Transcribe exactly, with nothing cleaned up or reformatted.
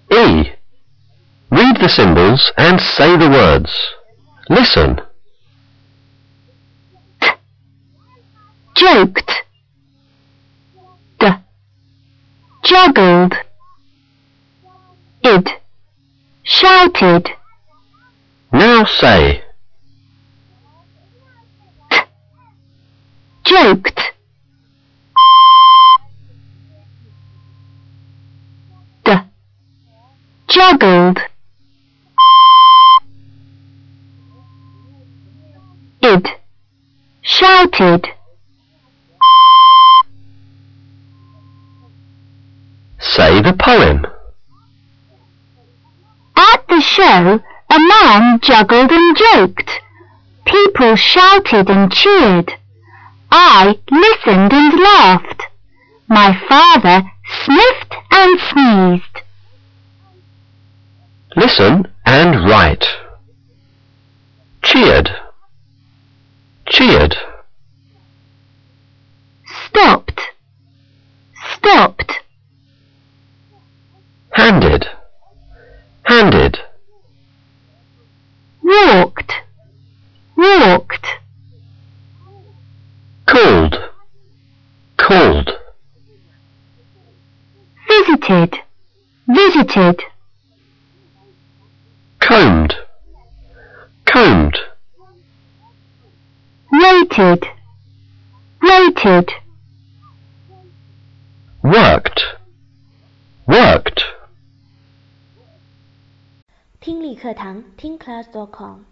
E. Read the symbols and say the words. Listen. T. Joked. D. Juggled. Id. Shouted. Now say. T. Joked. D. Juggled. Id. Shouted. Say the poem. At the show, a man juggled and joked. People shouted and cheered. I listened and laughed. My father sniffed and sneezed. Listen and write. Cheered. Cheered. Stopped. Stopped. Handed. Handed. Walked. Walked. Called. Called. Visited. Visited. Combed. Combed. Waited. Waited. Worked. Worked. 听力课堂听 class dot com